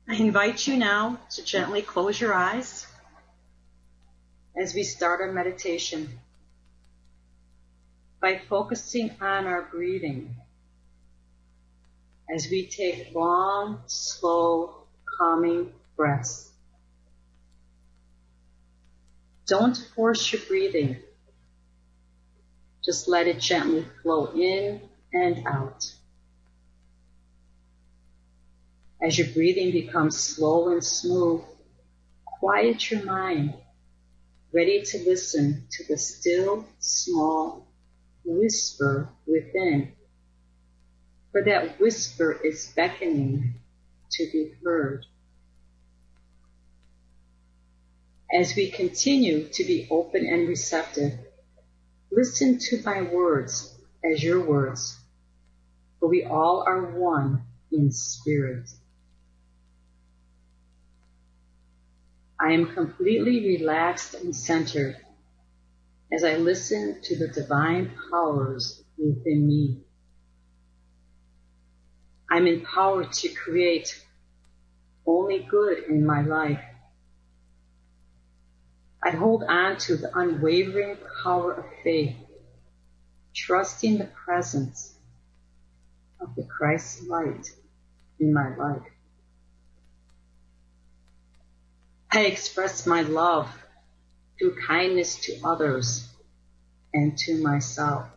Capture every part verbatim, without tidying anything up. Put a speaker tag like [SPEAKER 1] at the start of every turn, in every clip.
[SPEAKER 1] I invite you now to gently close your eyes as we start our meditation by focusing on our breathing as we take long, slow, calming breaths. Don't force your breathing. Just let it gently flow in and out. As your breathing becomes slow and smooth, quiet your mind, ready to listen to the still, small whisper within. For that whisper is beckoning to be heard. As we continue to be open and receptive, listen to my words as your words, for we all are one in spirit. I am completely relaxed and centered as I listen to the divine powers within me. I'm empowered to create only good in my life. I hold on to the unwavering power of faith, trusting the presence of the Christ light in my life. I express my love through kindness to others and to myself.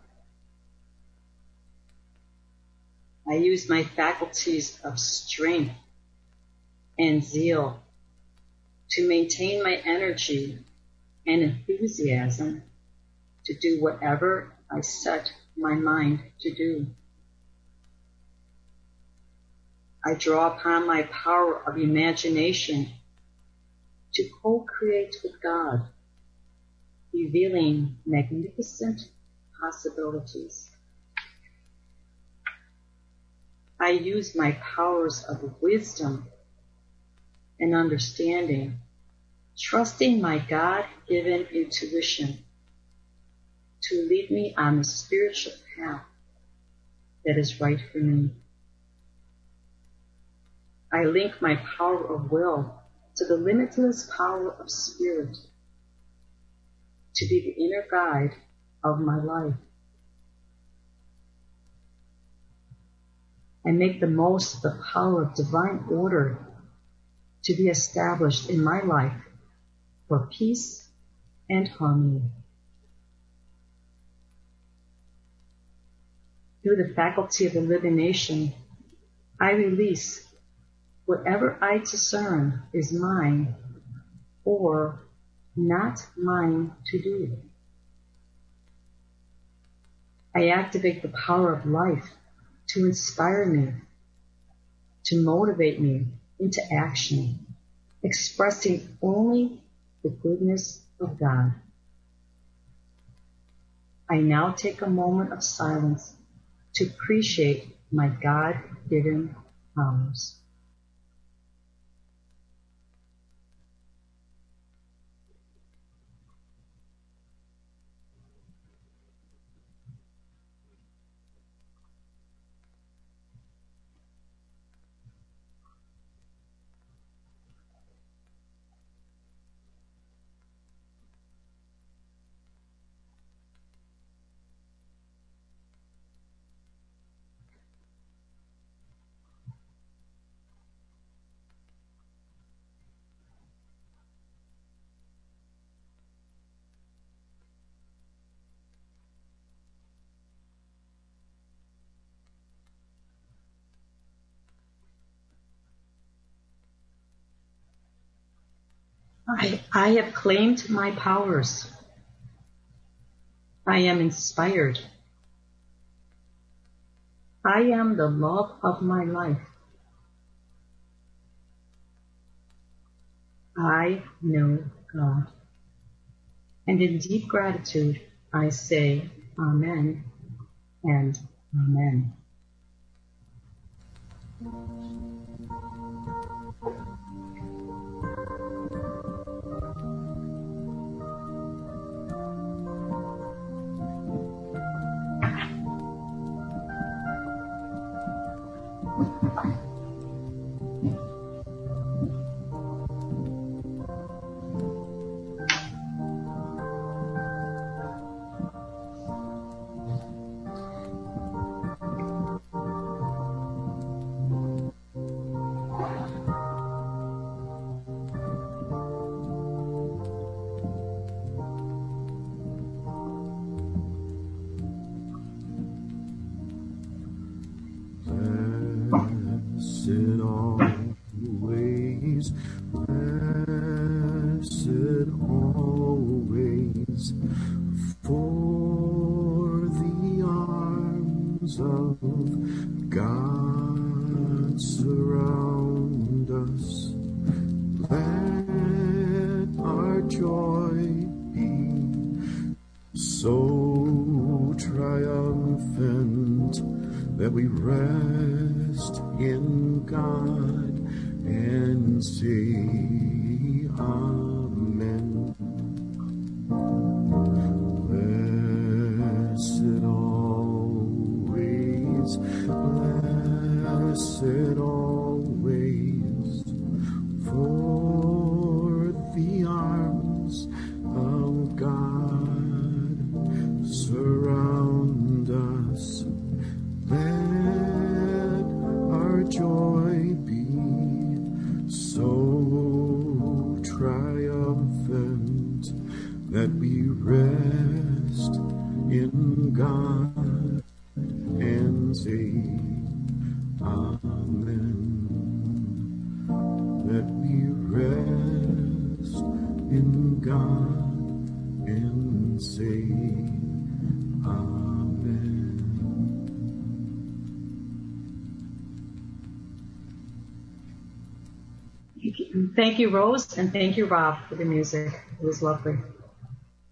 [SPEAKER 1] I use my faculties of strength and zeal to maintain my energy and enthusiasm to do whatever I set my mind to do. I draw upon my power of imagination to co-create with God, revealing magnificent possibilities. I use my powers of wisdom and understanding, trusting my God-given intuition to lead me on the spiritual path that is right for me. I link my power of will to the limitless power of spirit to be the inner guide of my life. I make the most of the power of divine order to be established in my life for peace and harmony. Through the faculty of elimination, I release whatever I discern is mine or not mine to do. I activate the power of life to inspire me, to motivate me into action, expressing only the goodness of God. I now take a moment of silence to appreciate my God-given powers. I, I have claimed my powers. I am inspired. I am the love of my life. I know God. And in deep gratitude, I say Amen and Amen.
[SPEAKER 2] always, blessed always, for the arms of God surround us. Let our joy be so triumphant that we rest in God and say Amen. Blessed always, blessed always, for the arms of God surround us. Let our joy be so triumphant that we rest in God and say Amen. That we rest in God and say Amen.
[SPEAKER 1] Thank you, Rose, and thank you, Rob, for the music. It was lovely.